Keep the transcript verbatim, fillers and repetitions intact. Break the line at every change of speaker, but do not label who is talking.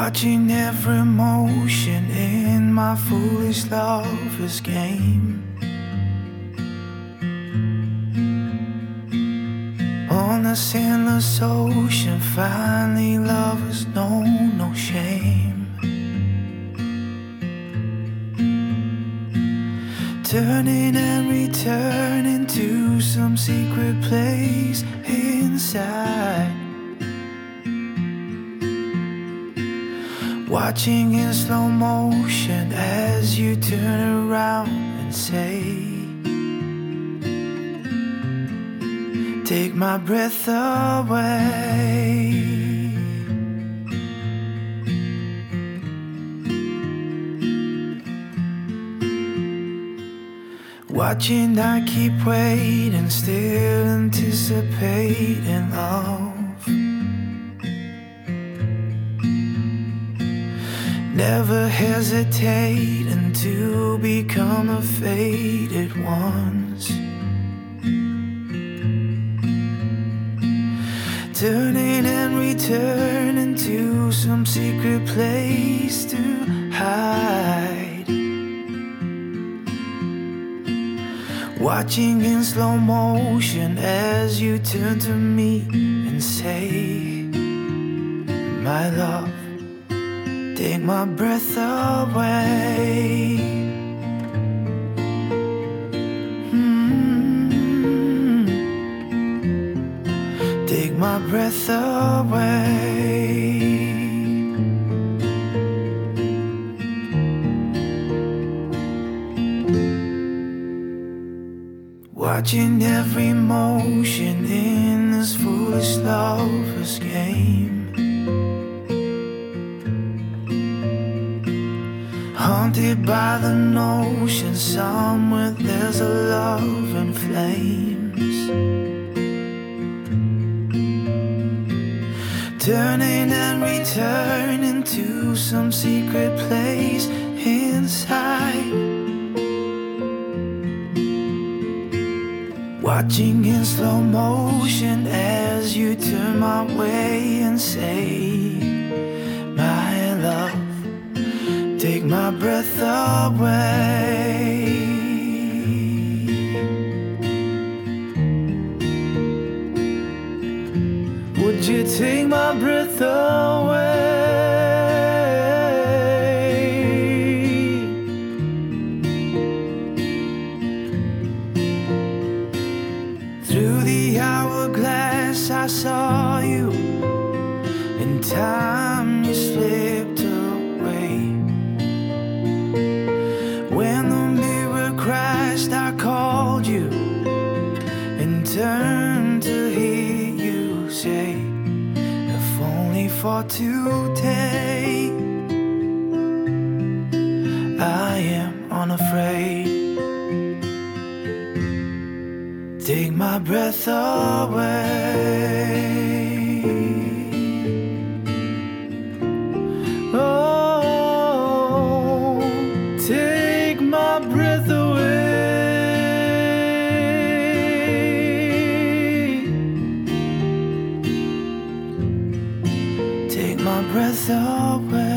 watching every motion in my foolish lover's game. On this endless ocean, finally lovers know no shame. Turning and returning to some secret place inside, watching in slow motion as you turn around and say, take my breath away. Watching, I keep waiting, still anticipating love. Never hesitating to become a faded ones. Turning and returning to some secret place to hide. Watching in slow motion as you turn to me and say, my love, take my breath away. Mm-hmm. Take my breath away. Watching every motion in this foolish lover's game. Haunted by the notion somewhere there's a love in flames. Turning and returning to some secret place inside. Watching in slow motion as you turn my way and say, my love, take my breath away. Would you take my breath away? Through the hourglass I saw you, in time you slipped away. When the mirror crashed I called you and turned to hear you say, if only for today I am unafraid. Take my breath away. Oh, take my breath away. Take my breath away.